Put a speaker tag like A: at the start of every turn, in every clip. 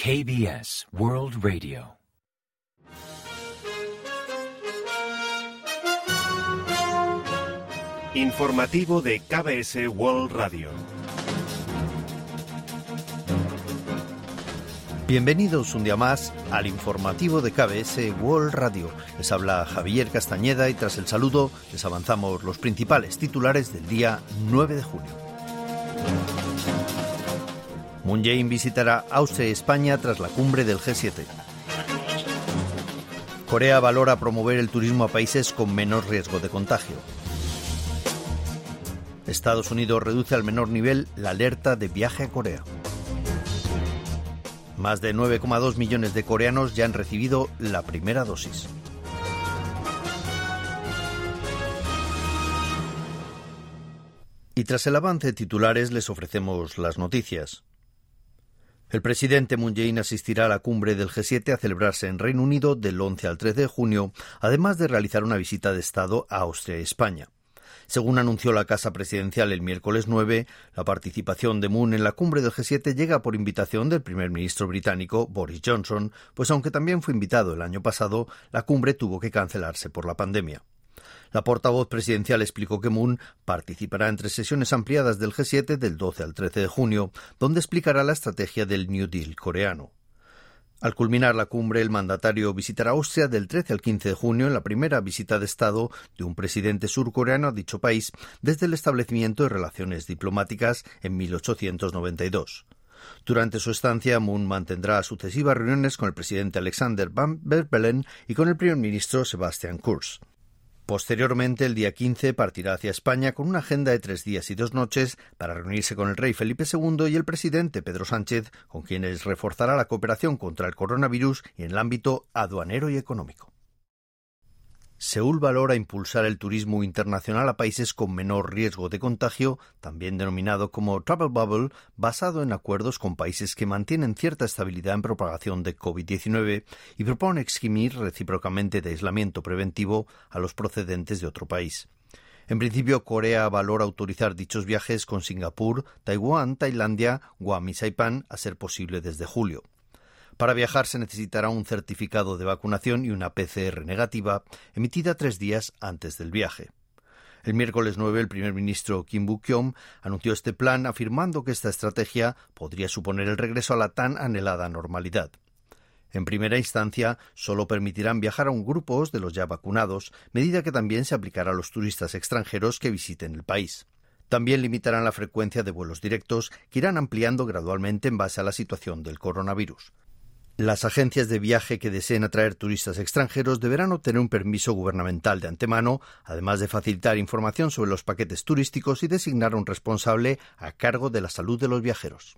A: KBS World Radio.
B: Informativo de KBS World Radio.
C: Bienvenidos un día más al informativo de KBS World Radio. Les habla Javier Castañeda y tras el saludo les avanzamos los principales titulares del día 9 de junio. Moon Jae-in visitará Austria y España tras la cumbre del G7. Corea valora promover el turismo a países con menor riesgo de contagio. Estados Unidos reduce al menor nivel la alerta de viaje a Corea. Más de 9,2 millones de coreanos ya han recibido la primera dosis. Y tras el avance de titulares les ofrecemos las noticias. El presidente Moon Jae-in asistirá a la cumbre del G7 a celebrarse en Reino Unido del 11 al 13 de junio, además de realizar una visita de Estado a Austria y España. Según anunció la Casa Presidencial el miércoles 9, la participación de Moon en la cumbre del G7 llega por invitación del primer ministro británico Boris Johnson, pues aunque también fue invitado el año pasado, la cumbre tuvo que cancelarse por la pandemia. La portavoz presidencial explicó que Moon participará en 3 sesiones ampliadas del G7 del 12 al 13 de junio, donde explicará la estrategia del New Deal coreano. Al culminar la cumbre, el mandatario visitará Austria del 13 al 15 de junio en la primera visita de Estado de un presidente surcoreano a dicho país desde el establecimiento de relaciones diplomáticas en 1892. Durante su estancia, Moon mantendrá sucesivas reuniones con el presidente Alexander Van der Bellen y con el primer ministro Sebastian Kurz. Posteriormente, el día 15, partirá hacia España con una agenda de 3 días y 2 noches para reunirse con el rey Felipe II y el presidente Pedro Sánchez, con quienes reforzará la cooperación contra el coronavirus y en el ámbito aduanero y económico. Seúl valora impulsar el turismo internacional a países con menor riesgo de contagio, también denominado como Travel Bubble, basado en acuerdos con países que mantienen cierta estabilidad en propagación de COVID-19 y propone eximir recíprocamente de aislamiento preventivo a los procedentes de otro país. En principio, Corea valora autorizar dichos viajes con Singapur, Taiwán, Tailandia, Guam y Saipán a ser posible desde julio. Para viajar se necesitará un certificado de vacunación y una PCR negativa, emitida 3 días antes del viaje. El miércoles 9, el primer ministro Kim Buk-yeom anunció este plan afirmando que esta estrategia podría suponer el regreso a la tan anhelada normalidad. En primera instancia, solo permitirán viajar a grupos de los ya vacunados, medida que también se aplicará a los turistas extranjeros que visiten el país. También limitarán la frecuencia de vuelos directos, que irán ampliando gradualmente en base a la situación del coronavirus. Las agencias de viaje que deseen atraer turistas extranjeros deberán obtener un permiso gubernamental de antemano, además de facilitar información sobre los paquetes turísticos y designar a un responsable a cargo de la salud de los viajeros.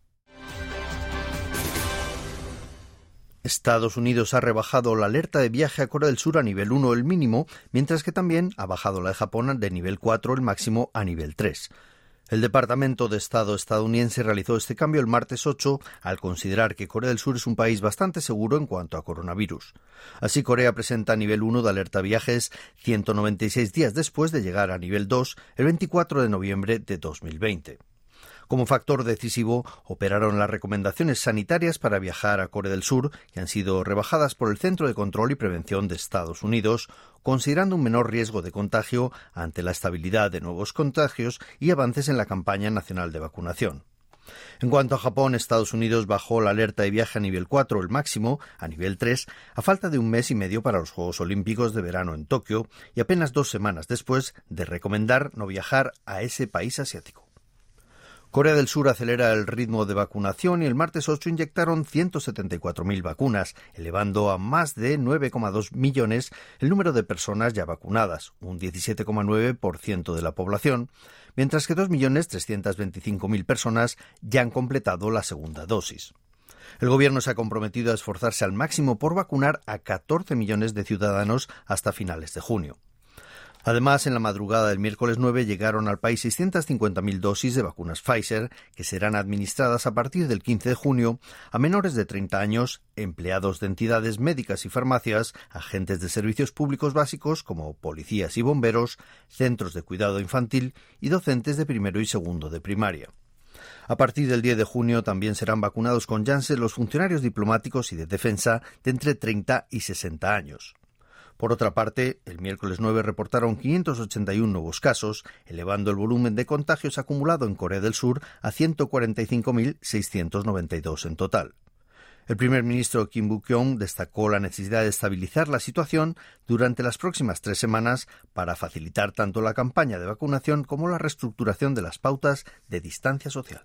C: Estados Unidos ha rebajado la alerta de viaje a Corea del Sur a nivel 1 el mínimo, mientras que también ha bajado la de Japón de nivel 4 el máximo a nivel 3. El Departamento de Estado estadounidense realizó este cambio el martes 8 al considerar que Corea del Sur es un país bastante seguro en cuanto a coronavirus. Así, Corea presenta nivel 1 de alerta viajes 196 días después de llegar a nivel 2 el 24 de noviembre de 2020. Como factor decisivo, operaron las recomendaciones sanitarias para viajar a Corea del Sur, que han sido rebajadas por el Centro de Control y Prevención de Estados Unidos, considerando un menor riesgo de contagio ante la estabilidad de nuevos contagios y avances en la campaña nacional de vacunación. En cuanto a Japón, Estados Unidos bajó la alerta de viaje a nivel 4, el máximo, a nivel 3, a falta de 1 mes y medio para los Juegos Olímpicos de verano en Tokio y apenas 2 semanas después de recomendar no viajar a ese país asiático. Corea del Sur acelera el ritmo de vacunación y el martes 8 inyectaron 174.000 vacunas, elevando a más de 9,2 millones el número de personas ya vacunadas, un 17,9% de la población, mientras que 2.325.000 personas ya han completado la segunda dosis. El gobierno se ha comprometido a esforzarse al máximo por vacunar a 14 millones de ciudadanos hasta finales de junio. Además, en la madrugada del miércoles 9 llegaron al país 650.000 dosis de vacunas Pfizer, que serán administradas a partir del 15 de junio a menores de 30 años, empleados de entidades médicas y farmacias, agentes de servicios públicos básicos como policías y bomberos, centros de cuidado infantil y docentes de primero y segundo de primaria. A partir del 10 de junio también serán vacunados con Janssen los funcionarios diplomáticos y de defensa de entre 30 y 60 años. Por otra parte, el miércoles 9 reportaron 581 nuevos casos, elevando el volumen de contagios acumulado en Corea del Sur a 145.692 en total. El primer ministro Kim Buk-yeon destacó la necesidad de estabilizar la situación durante las próximas 3 semanas para facilitar tanto la campaña de vacunación como la reestructuración de las pautas de distancia social.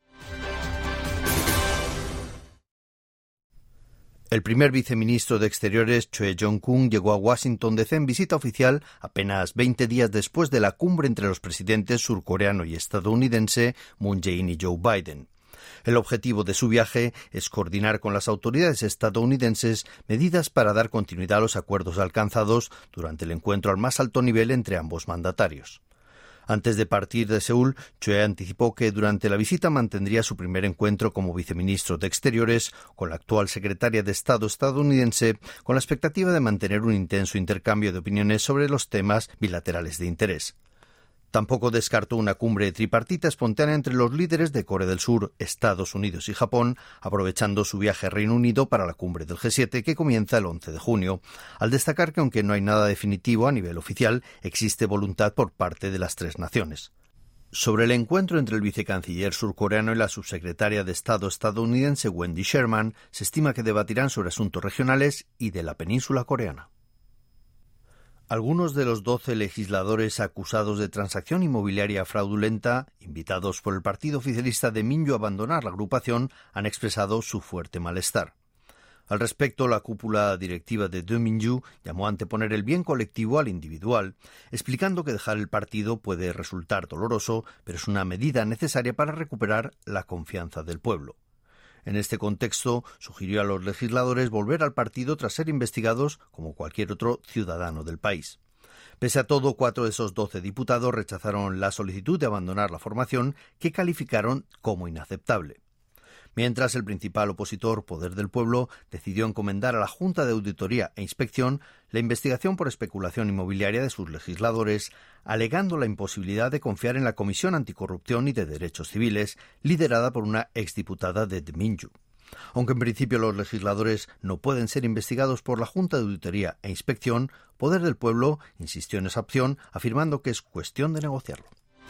C: El primer viceministro de Exteriores, Choi Jong-kun, llegó a Washington D.C. en visita oficial apenas 20 días después de la cumbre entre los presidentes surcoreano y estadounidense Moon Jae-in y Joe Biden. El objetivo de su viaje es coordinar con las autoridades estadounidenses medidas para dar continuidad a los acuerdos alcanzados durante el encuentro al más alto nivel entre ambos mandatarios. Antes de partir de Seúl, Choi anticipó que durante la visita mantendría su primer encuentro como viceministro de Exteriores con la actual secretaria de Estado estadounidense, con la expectativa de mantener un intenso intercambio de opiniones sobre los temas bilaterales de interés. Tampoco descartó una cumbre tripartita espontánea entre los líderes de Corea del Sur, Estados Unidos y Japón, aprovechando su viaje a Reino Unido para la cumbre del G7 que comienza el 11 de junio, al destacar que aunque no hay nada definitivo a nivel oficial, existe voluntad por parte de las 3 naciones. Sobre el encuentro entre el vicecanciller surcoreano y la subsecretaria de Estado estadounidense Wendy Sherman, se estima que debatirán sobre asuntos regionales y de la península coreana. Algunos de los 12 legisladores acusados de transacción inmobiliaria fraudulenta, invitados por el partido oficialista de Minju a abandonar la agrupación, han expresado su fuerte malestar. Al respecto, la cúpula directiva de Minju llamó a anteponer el bien colectivo al individual, explicando que dejar el partido puede resultar doloroso, pero es una medida necesaria para recuperar la confianza del pueblo. En este contexto, sugirió a los legisladores volver al partido tras ser investigados como cualquier otro ciudadano del país. Pese a todo, 4 de esos 12 diputados rechazaron la solicitud de abandonar la formación, que calificaron como inaceptable. Mientras, el principal opositor, Poder del Pueblo, decidió encomendar a la Junta de Auditoría e Inspección la investigación por especulación inmobiliaria de sus legisladores, alegando la imposibilidad de confiar en la Comisión Anticorrupción y de Derechos Civiles, liderada por una exdiputada de Minju. Aunque en principio los legisladores no pueden ser investigados por la Junta de Auditoría e Inspección, Poder del Pueblo insistió en esa opción, afirmando que es cuestión de negociarlo.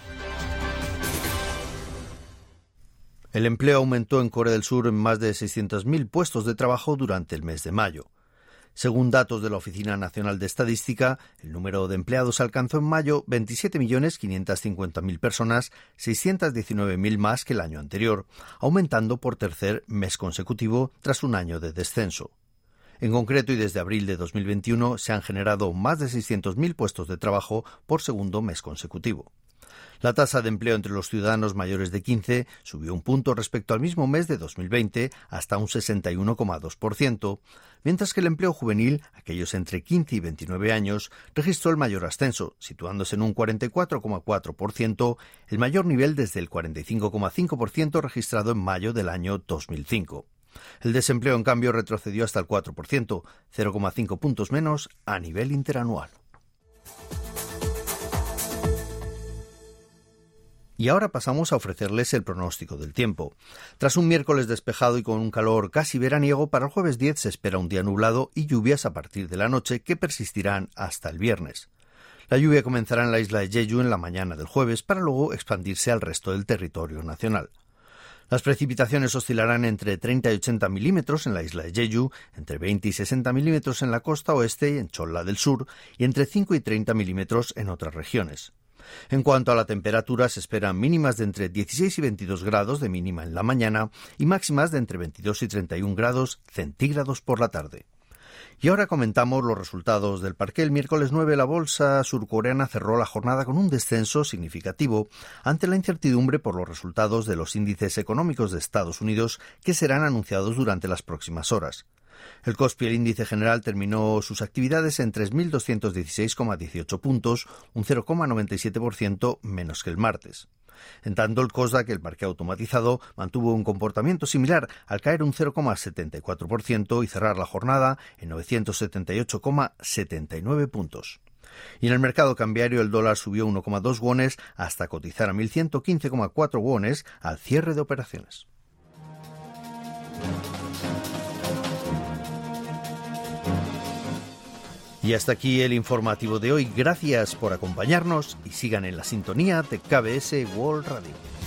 C: El empleo aumentó en Corea del Sur en más de 600.000 puestos de trabajo durante el mes de mayo. Según datos de la Oficina Nacional de Estadística, el número de empleados alcanzó en mayo 27.550.000 personas, 619.000 más que el año anterior, aumentando por tercer mes consecutivo tras un año de descenso. En concreto, y desde abril de 2021, se han generado más de 600.000 puestos de trabajo por segundo mes consecutivo. La tasa de empleo entre los ciudadanos mayores de 15 subió un punto respecto al mismo mes de 2020 hasta un 61,2%, mientras que el empleo juvenil, aquellos entre 15 y 29 años, registró el mayor ascenso, situándose en un 44,4%, el mayor nivel desde el 45,5% registrado en mayo del año 2005. El desempleo, en cambio, retrocedió hasta el 4%, 0,5 puntos menos a nivel interanual. Y ahora pasamos a ofrecerles el pronóstico del tiempo. Tras un miércoles despejado y con un calor casi veraniego, para el jueves 10 se espera un día nublado y lluvias a partir de la noche que persistirán hasta el viernes. La lluvia comenzará en la isla de Jeju en la mañana del jueves para luego expandirse al resto del territorio nacional. Las precipitaciones oscilarán entre 30 y 80 milímetros en la isla de Jeju, entre 20 y 60 milímetros en la costa oeste y en Cholla del Sur, y entre 5 y 30 milímetros en otras regiones. En cuanto a la temperatura, se esperan mínimas de entre 16 y 22 grados de mínima en la mañana y máximas de entre 22 y 31 grados centígrados por la tarde. Y ahora comentamos los resultados del parqué. El miércoles 9 la bolsa surcoreana cerró la jornada con un descenso significativo ante la incertidumbre por los resultados de los índices económicos de Estados Unidos que serán anunciados durante las próximas horas. El Kospi, el índice general, terminó sus actividades en 3.216,18 puntos, un 0,97% menos que el martes. En tanto, el Kosdaq, el parqué automatizado, mantuvo un comportamiento similar al caer un 0,74% y cerrar la jornada en 978,79 puntos. Y en el mercado cambiario el dólar subió 1,2 wones hasta cotizar a 1.115,4 wones al cierre de operaciones. Y hasta aquí el informativo de hoy. Gracias por acompañarnos y sigan en la sintonía de KBS World Radio.